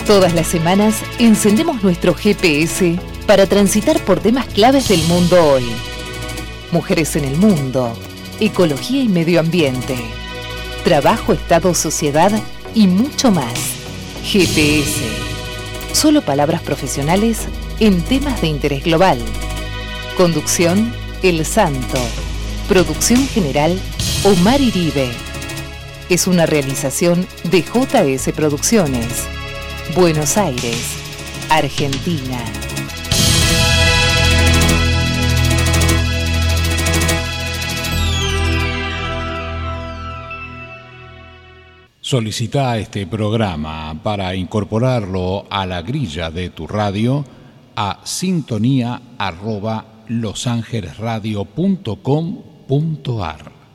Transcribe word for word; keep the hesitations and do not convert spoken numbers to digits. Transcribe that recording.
Todas las semanas encendemos nuestro G P S para transitar por temas claves del mundo hoy. Mujeres en el mundo, ecología y medio ambiente, trabajo, Estado, sociedad y mucho más. G P S. Solo palabras profesionales en temas de interés global. Conducción, El Santo. Producción general, Omar Iribe. Es una realización de J S Producciones. Buenos Aires, Argentina. Solicita este programa para incorporarlo a la grilla de tu radio a sintonía arroba losangelesradio punto com punto ar.